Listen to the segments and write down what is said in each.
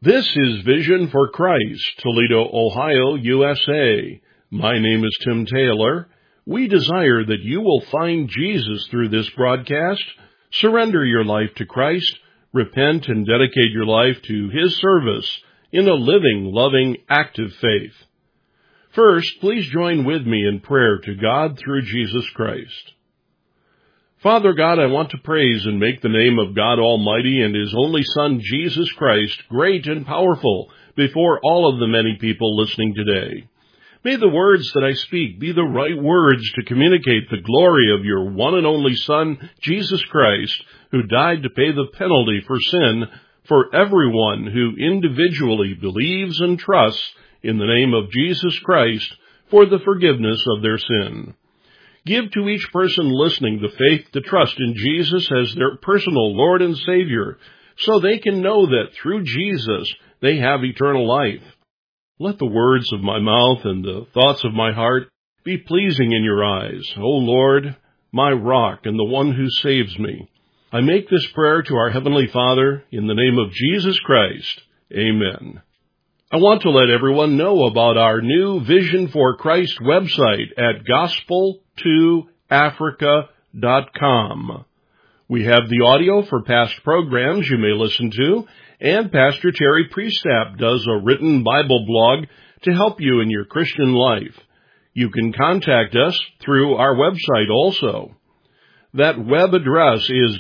This is Vision for Christ, Toledo, Ohio, USA. My name is Tim Taylor. We desire that you will find Jesus through this broadcast, surrender your life to Christ, repent and dedicate your life to His service in a living, loving, active faith. First, please join with me in prayer to God through Jesus Christ. Father God, I want to praise and make the name of God Almighty and His only Son, Jesus Christ, great and powerful before all of the many people listening today. May the words that I speak be the right words to communicate the glory of your one and only Son, Jesus Christ, who died to pay the penalty for sin for everyone who individually believes and trusts in the name of Jesus Christ for the forgiveness of their sin. Give to each person listening the faith to trust in Jesus as their personal Lord and Savior, so they can know that through Jesus they have eternal life. Let the words of my mouth and the thoughts of my heart be pleasing in your eyes, O Lord, my rock and the one who saves me. I make this prayer to our Heavenly Father in the name of Jesus Christ. Amen. I want to let everyone know about our new Vision for Christ website at gospel2africa.com. We have the audio for past programs you may listen to, and Pastor Terry Priestap does a written Bible blog to help you in your Christian life. You can contact us through our website also. That web address is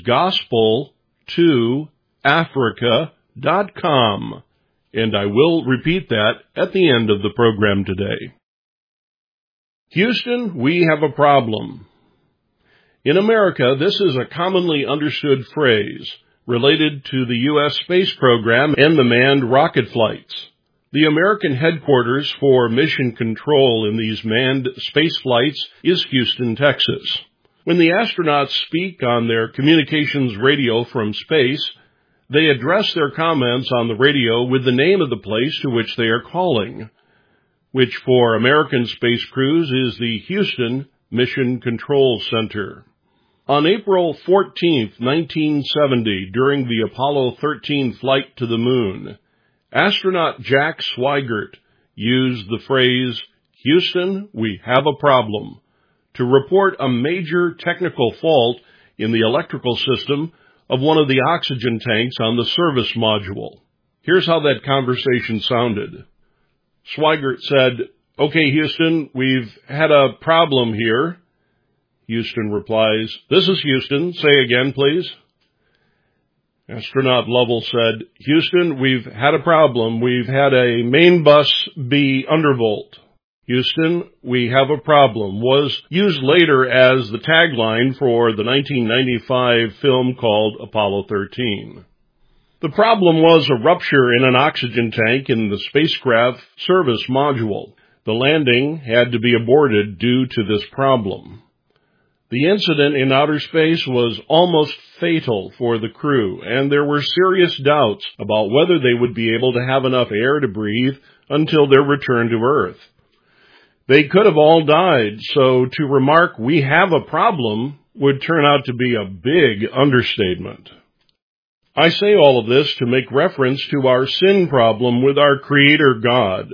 gospel2africa.com. And I will repeat that at the end of the program today. Houston, we have a problem. In America, this is a commonly understood phrase related to the U.S. space program and the manned rocket flights. The American headquarters for mission control in these manned space flights is Houston, Texas. When the astronauts speak on their communications radio from space, they address their comments on the radio with the name of the place to which they are calling, which for American space crews is the Houston Mission Control Center. On April 14, 1970, during the Apollo 13 flight to the moon, astronaut Jack Swigert used the phrase, "Houston, we have a problem," to report a major technical fault in the electrical system of one of the oxygen tanks on the service module. Here's how that conversation sounded. Swigert said, "Okay, Houston, we've had a problem here." Houston replies, "This is Houston. Say again, please." Astronaut Lovell said, "Houston, we've had a problem. We've had a main bus be undervolt." "Houston, we have a problem," was used later as the tagline for the 1995 film called Apollo 13. The problem was a rupture in an oxygen tank in the spacecraft service module. The landing had to be aborted due to this problem. The incident in outer space was almost fatal for the crew, and there were serious doubts about whether they would be able to have enough air to breathe until their return to Earth. They could have all died, so to remark, "we have a problem," would turn out to be a big understatement. I say all of this to make reference to our sin problem with our Creator God.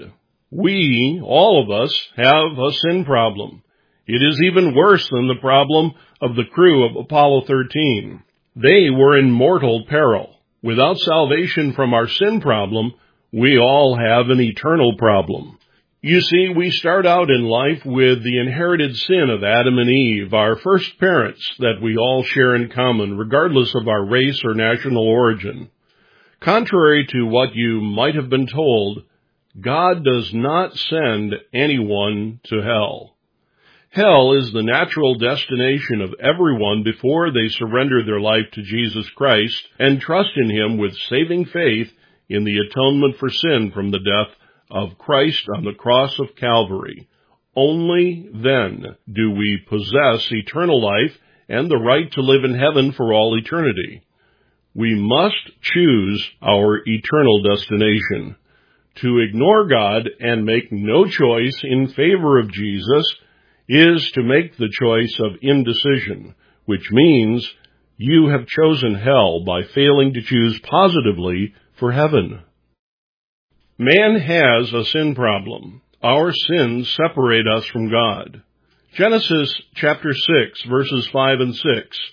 We, all of us, have a sin problem. It is even worse than the problem of the crew of Apollo 13. They were in mortal peril. Without salvation from our sin problem, we all have an eternal problem. You see, we start out in life with the inherited sin of Adam and Eve, our first parents that we all share in common, regardless of our race or national origin. Contrary to what you might have been told, God does not send anyone to hell. Hell is the natural destination of everyone before they surrender their life to Jesus Christ and trust in Him with saving faith in the atonement for sin from the death of Christ on the cross of Calvary. Only then do we possess eternal life and the right to live in heaven for all eternity. We must choose our eternal destination. To ignore God and make no choice in favor of Jesus is to make the choice of indecision, which means you have chosen hell by failing to choose positively for heaven. Man has a sin problem. Our sins separate us from God. Genesis chapter 6, verses 5 and 6,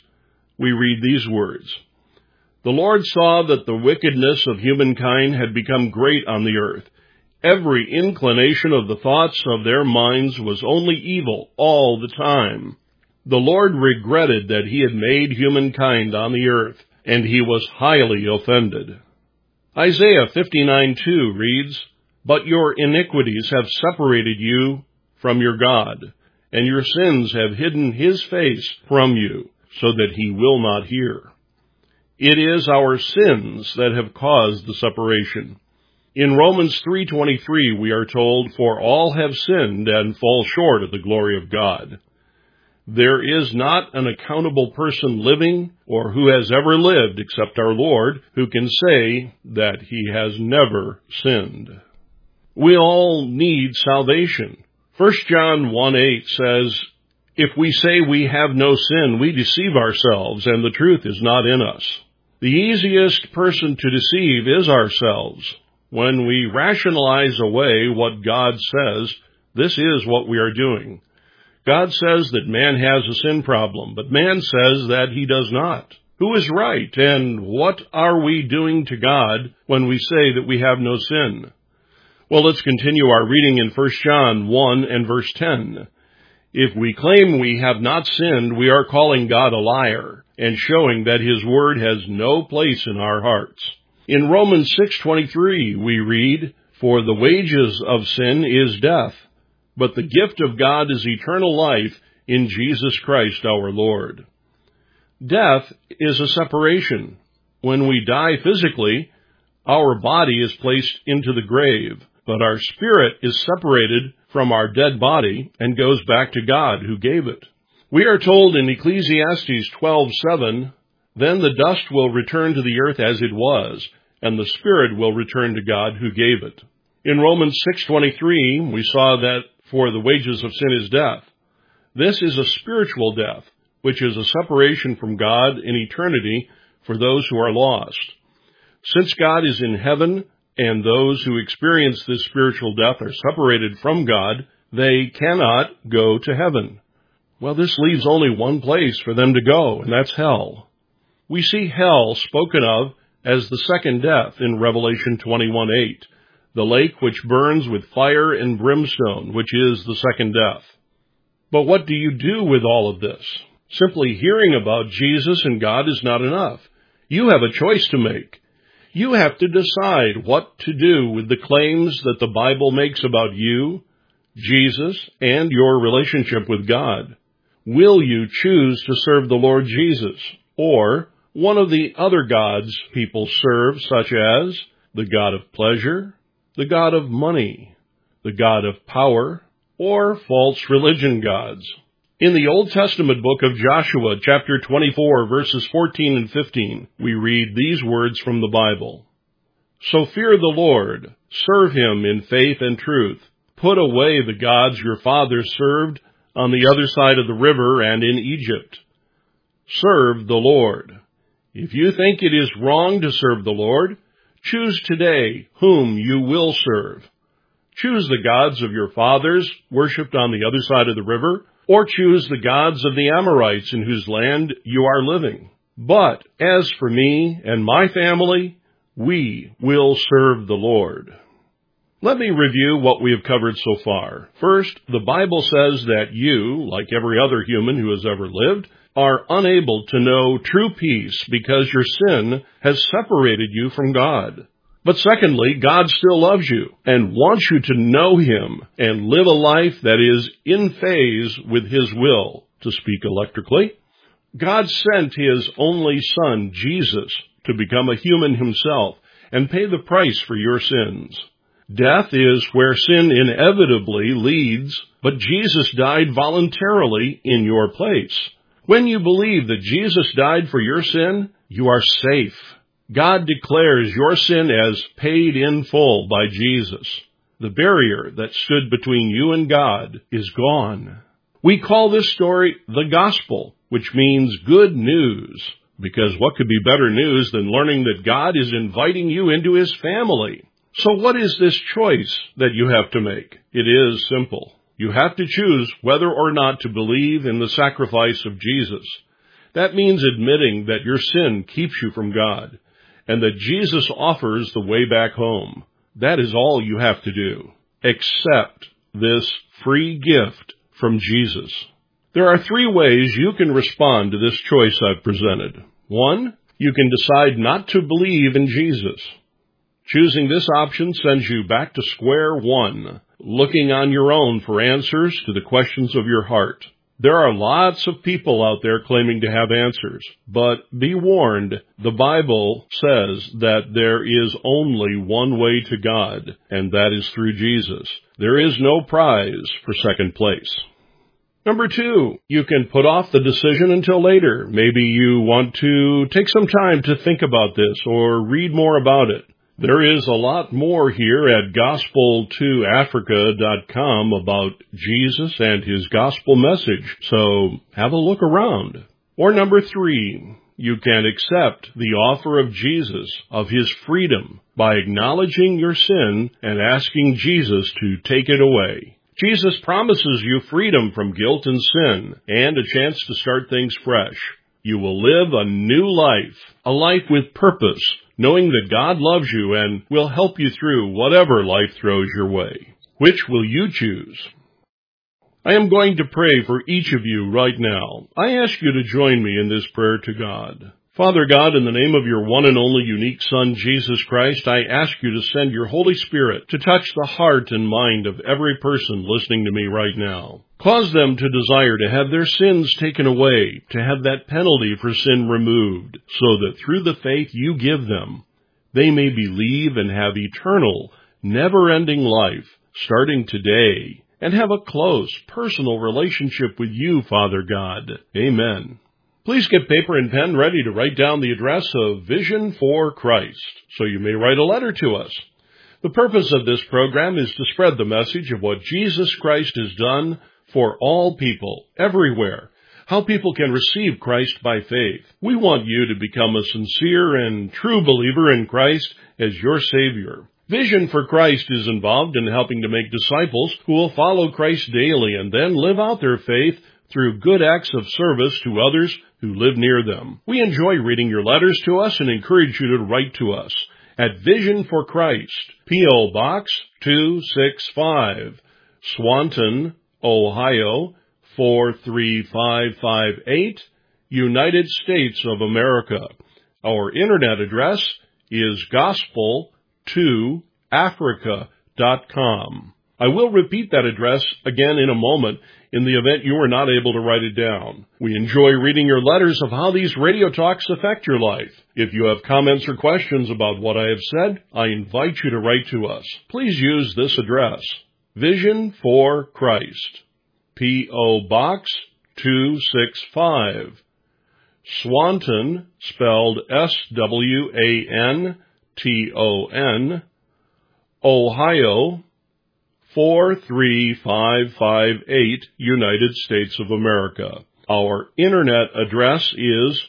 we read these words. The Lord saw that the wickedness of humankind had become great on the earth. Every inclination of the thoughts of their minds was only evil all the time. The Lord regretted that he had made humankind on the earth, and he was highly offended. Isaiah 59:2 reads, But your iniquities have separated you from your God, and your sins have hidden his face from you, so that he will not hear. It is our sins that have caused the separation. In Romans 3:23 we are told, For all have sinned and fall short of the glory of God. There is not an accountable person living or who has ever lived except our Lord, who can say that he has never sinned. We all need salvation. 1 John 1:8 says, If we say we have no sin, we deceive ourselves, and the truth is not in us. The easiest person to deceive is ourselves. When we rationalize away what God says, this is what we are doing. God says that man has a sin problem, but man says that he does not. Who is right, and what are we doing to God when we say that we have no sin? Well, let's continue our reading in 1 John 1 and verse 10. If we claim we have not sinned, we are calling God a liar, and showing that his word has no place in our hearts. In Romans 6:23 we read, For the wages of sin is death, but the gift of God is eternal life in Jesus Christ our Lord. Death is a separation. When we die physically, our body is placed into the grave, but our spirit is separated from our dead body and goes back to God who gave it. We are told in Ecclesiastes 12:7, Then the dust will return to the earth as it was, and the spirit will return to God who gave it. In Romans 6:23, we saw that for the wages of sin is death. This is a spiritual death, which is a separation from God in eternity for those who are lost. Since God is in heaven, and those who experience this spiritual death are separated from God, they cannot go to heaven. Well, this leaves only one place for them to go, and that's hell. We see hell spoken of as the second death in Revelation 21:8, the lake which burns with fire and brimstone, which is the second death. But what do you do with all of this? Simply hearing about Jesus and God is not enough. You have a choice to make. You have to decide what to do with the claims that the Bible makes about you, Jesus, and your relationship with God. Will you choose to serve the Lord Jesus, or one of the other gods people serve, such as the god of pleasure, the god of money, the god of power, or false religion gods? In the Old Testament book of Joshua, chapter 24, verses 14 and 15, we read these words from the Bible. So fear the Lord, serve him in faith and truth. Put away the gods your fathers served on the other side of the river and in Egypt. Serve the Lord. If you think it is wrong to serve the Lord, choose today whom you will serve. Choose the gods of your fathers worshipped on the other side of the river, or choose the gods of the Amorites in whose land you are living. But as for me and my family, we will serve the Lord. Let me review what we have covered so far. First, the Bible says that you, like every other human who has ever lived, are unable to know true peace because your sin has separated you from God. But secondly, God still loves you and wants you to know him and live a life that is in phase with his will, to speak electrically. God sent his only Son, Jesus, to become a human himself and pay the price for your sins. Death is where sin inevitably leads, but Jesus died voluntarily in your place. When you believe that Jesus died for your sin, you are safe. God declares your sin as paid in full by Jesus. The barrier that stood between you and God is gone. We call this story the gospel, which means good news, because what could be better news than learning that God is inviting you into his family? So what is this choice that you have to make? It is simple. You have to choose whether or not to believe in the sacrifice of Jesus. That means admitting that your sin keeps you from God, and that Jesus offers the way back home. That is all you have to do. Accept this free gift from Jesus. There are 3 ways you can respond to this choice I've presented. 1, you can decide not to believe in Jesus. Choosing this option sends you back to square one, looking on your own for answers to the questions of your heart. There are lots of people out there claiming to have answers, but be warned, the Bible says that there is only one way to God, and that is through Jesus. There is no prize for second place. Number 2, you can put off the decision until later. Maybe you want to take some time to think about this or read more about it. There is a lot more here at gospel2africa.com about Jesus and his gospel message, so have a look around. Or number 3, you can accept the offer of Jesus, of his freedom, by acknowledging your sin and asking Jesus to take it away. Jesus promises you freedom from guilt and sin and a chance to start things fresh. You will live a new life, a life with purpose, knowing that God loves you and will help you through whatever life throws your way. Which will you choose? I am going to pray for each of you right now. I ask you to join me in this prayer to God. Father God, in the name of your one and only unique Son, Jesus Christ, I ask you to send your Holy Spirit to touch the heart and mind of every person listening to me right now. Cause them to desire to have their sins taken away, to have that penalty for sin removed, so that through the faith you give them, they may believe and have eternal, never-ending life, starting today, and have a close, personal relationship with you, Father God. Amen. Please get paper and pen ready to write down the address of Vision for Christ, so you may write a letter to us. The purpose of this program is to spread the message of what Jesus Christ has done for all people, everywhere, how people can receive Christ by faith. We want you to become a sincere and true believer in Christ as your Savior. Vision for Christ is involved in helping to make disciples who will follow Christ daily and then live out their faith through good acts of service to others who live near them. We enjoy reading your letters to us and encourage you to write to us at Vision for Christ, P.O. Box 265, Swanton, Ohio 43558, United States of America. Our internet address is gospel2africa.com. I will repeat that address again in a moment in the event you are not able to write it down. We enjoy reading your letters of how these radio talks affect your life. If you have comments or questions about what I have said, I invite you to write to us. Please use this address, Vision for Christ, P.O. Box 265, Swanton, spelled S-W-A-N-T-O-N, Ohio 43558, United States of America. Our internet address is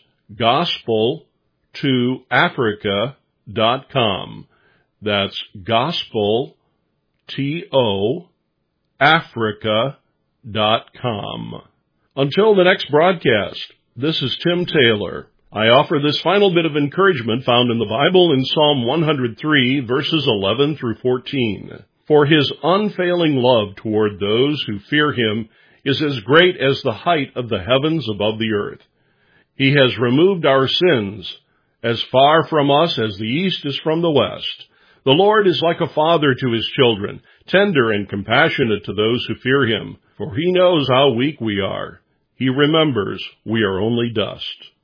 gospel2africa.com. That's gospel2africa.com. Until the next broadcast, this is Tim Taylor. I offer this final bit of encouragement found in the Bible in Psalm 103, verses 11 through 14. For his unfailing love toward those who fear him is as great as the height of the heavens above the earth. He has removed our sins as far from us as the east is from the west. The Lord is like a father to his children, tender and compassionate to those who fear him, for he knows how weak we are. He remembers we are only dust.